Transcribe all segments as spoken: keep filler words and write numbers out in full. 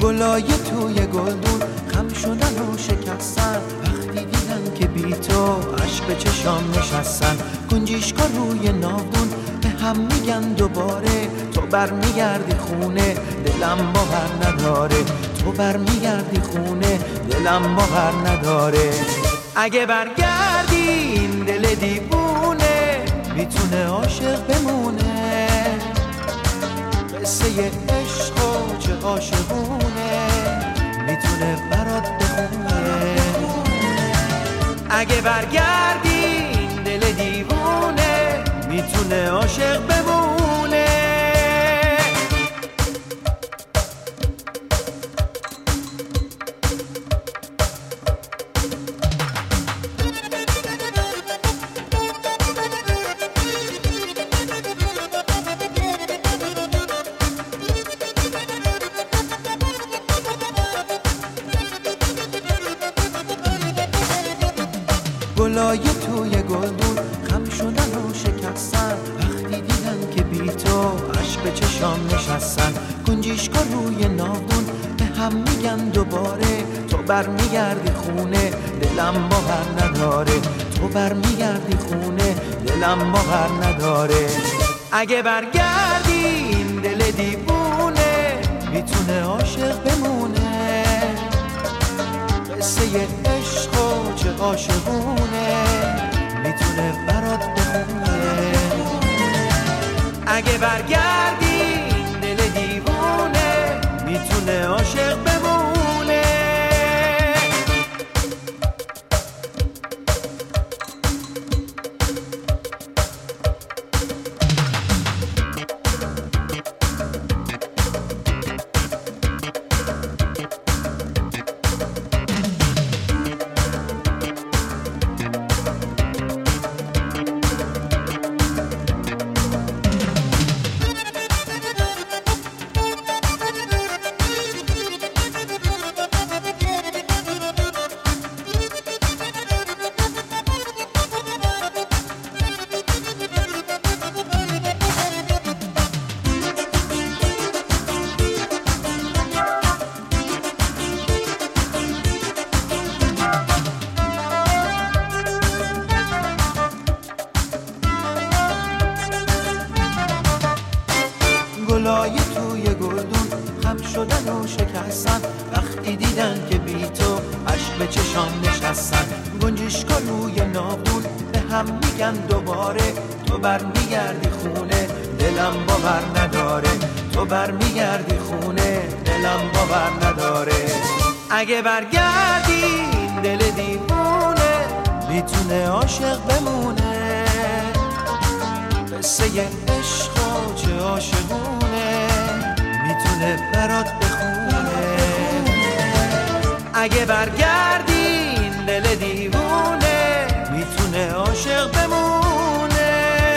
گلای توی گلدون خم شدن و شکستن، وقتی دیدن که بی تو عشق چشام نشستن. گنجیشکا روی ناودون به هم میگن دوباره، تو برمیگردی خونه دلم باور نداره، تو برمیگردی خونه دلم باور نداره. اگه برگردی این دل دیوونه میتونه عاشق بمونه، قصه عشق و چه عاشقونه میتونه برات بخونه. اگه برگردی این دل دیوونه میتونه عاشق بمونه. گلای توی گلدون خم شدن و شکستن، وقتی دیدن که بی تو عشق چشام نشستن. گنجیشکا روی ناودون به هم میگن دوباره، تو برمیگردی خونه دلم باور نداره، تو برمیگردی خونه دلم باور نداره. اگه برگردی این دل دیوونه میتونه عاشق بمونه، قصه عشق و چه عاشقونه میتونه برات بخونه. اگه برگردی این دل دیوونه میتونه عاشق بمونه. گلای توی گلدون خم شدن و شکستن، وقتی دیدن که بی تو عشق چشام نشستن. گنجیشکا روی ناودون به هم میگن دوباره، تو برمیگردی خونه دلم باور نداره، تو برمیگردی خونه دلم باور نداره. اگه برگردی این دل دیوونه میتونه عاشق بمونه، قصه عشق و چه عاشقونه میتونه برات بخونه. اگه برگردی این دل دیوونه میتونه عاشق بمونه.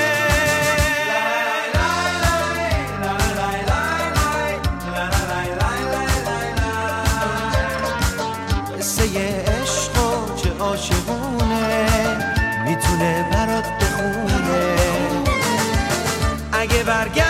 قصه عشق و چه عاشقونه میتونه برات بخونه. اگه برگردی